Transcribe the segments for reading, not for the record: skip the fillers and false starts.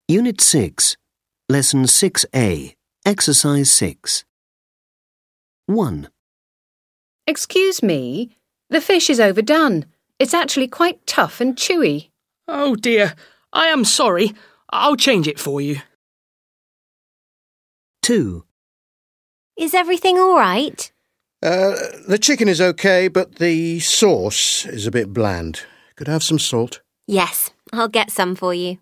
Unit 6, Lesson 6A, Exercise 6. 1. Excuse me, the fish is overdone. It's actually quite tough and chewy. Oh dear, I am sorry. I'll change it for you. 2. Is everything all right? The chicken is okay, but the sauce is a bit bland. Could I have some salt? Yes, I'll get some for you.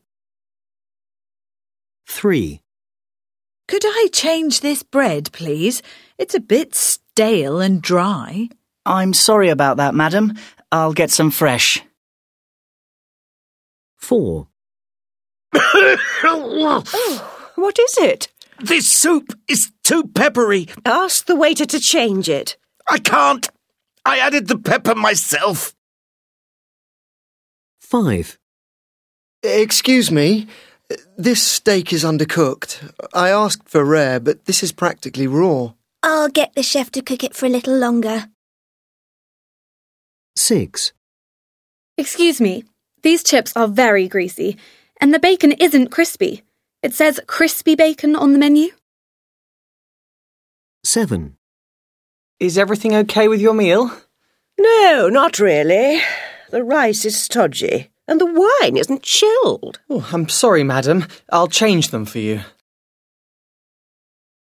3. Could I change this bread, please? It's a bit stale and dry. I'm sorry about that, madam. I'll get some fresh. 4. What is it? This soup is too peppery. Ask the waiter to change it. I can't. I added the pepper myself. 5. Excuse me, this steak is undercooked. I asked for rare, but this is practically raw. I'll get the chef to cook it for a little longer. 6. Excuse me, these chips are very greasy, and the bacon isn't crispy. It says crispy bacon on the menu. 7. Is everything okay with your meal? No, not really. The rice is stodgy, and the wine isn't chilled. Oh, I'm sorry, madam. I'll change them for you.